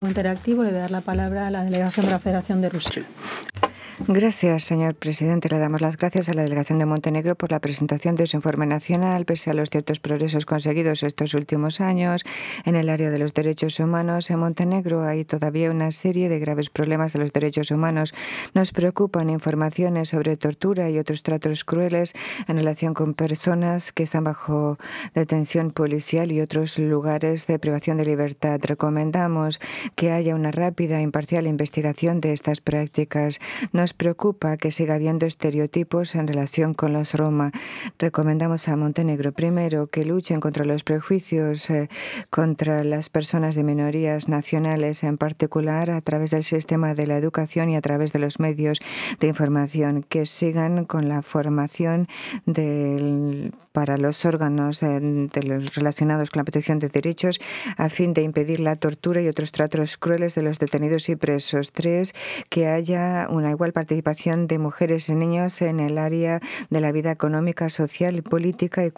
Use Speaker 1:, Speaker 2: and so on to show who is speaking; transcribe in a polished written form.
Speaker 1: Interactivo, le voy a dar la palabra a la delegación de la Federación de Rusia.
Speaker 2: Gracias, señor presidente. Le damos las gracias a la delegación de Montenegro por la presentación de su informe nacional. Pese a los ciertos progresos conseguidos estos últimos años en el área de los derechos humanos, en Montenegro hay todavía una serie de graves problemas de los derechos humanos. Nos preocupan informaciones sobre tortura y otros tratos crueles en relación con personas que están bajo detención policial y otros lugares de privación de libertad. Recomendamos que haya una rápida e imparcial investigación de estas prácticas. Nos preocupa que siga habiendo estereotipos en relación con los Roma. Recomendamos a Montenegro, primero, que luchen contra los prejuicios contra las personas de minorías nacionales, en particular a través del sistema de la educación y a través de los medios de información, que sigan con la formación para los órganos de los relacionados con la protección de derechos a fin de impedir la tortura y otros tratos crueles de los detenidos y presos. 3, que haya una igual participación de mujeres y niños en el área de la vida económica, social, política y